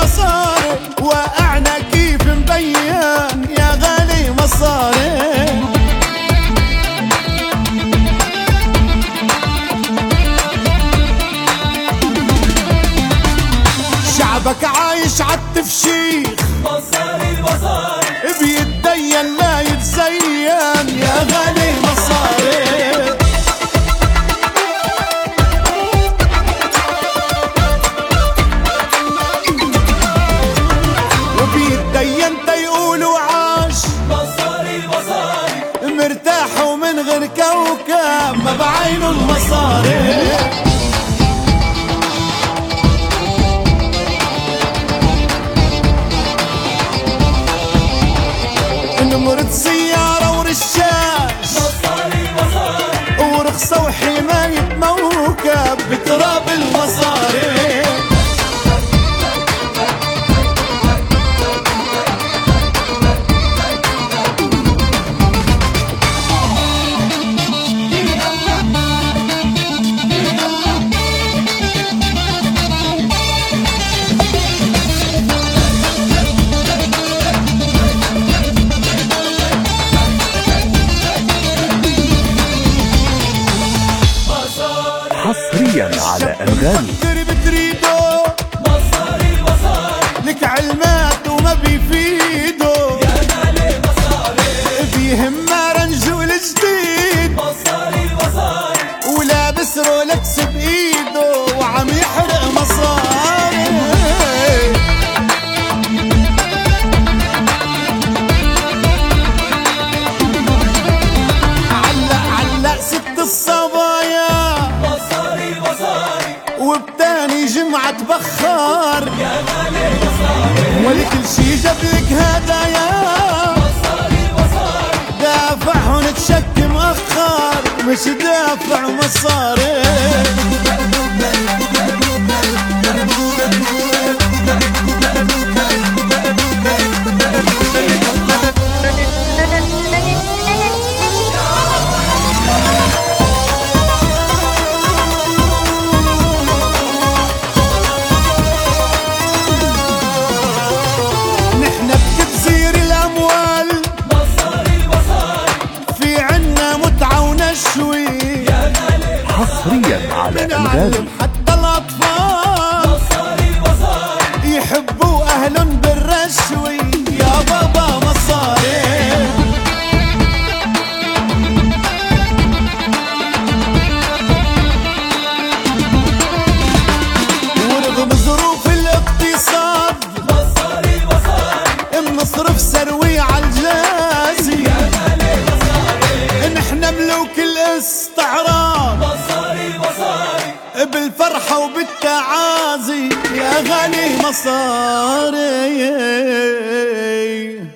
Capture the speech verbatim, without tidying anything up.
مصاري، واقعنا كيف مبين يا غالي مصاري. شعبك عايش عالتفشيخ، مصاري مصاري بيتدين لا يتزين يا غالي مصاري. وبيتدين تيقولوا عاش، مصاري مصاري مرتاح ومن غير كوكب ما بعينه المصاري. نمرة سيارة ورشاش، مصاري مصاري ورخصة وحماية موكب بتراب المصاري. حصريا على أنغامي. فكر بتريده مصاري مصاري لك علمات وما بيفيده، يا غالي مصاري بيهم رنجول جديد، مصاري مصاري ولابس رولكس بايده وعم يحرق مصاري. علق علق ست الصبايا، مصاري مصاري وبتاني جمعة تبخر، يا غالي مصاري ولكل شي جابلك هدايا. مصاري مصاري دافعهن تشك مأخر، مش دافع مصاري. نحنا بكتزير الأموال، مصاري مصاري في عنا متعة ونشوي، يا غالي حصريا على بنعلم أنغامي. حتى الأطفال مصاري مصاري يحبوا أهلن بالرشوي يا بابا مصاري. ورغم ظروف الاقتصاد مصاري مصاري بنصرف سروي عالجازي، يا غالي مصاري نحنا ملوك الاستعراض مصاري مصاري بالفرحة وبالتعازي يا غالي مصاري.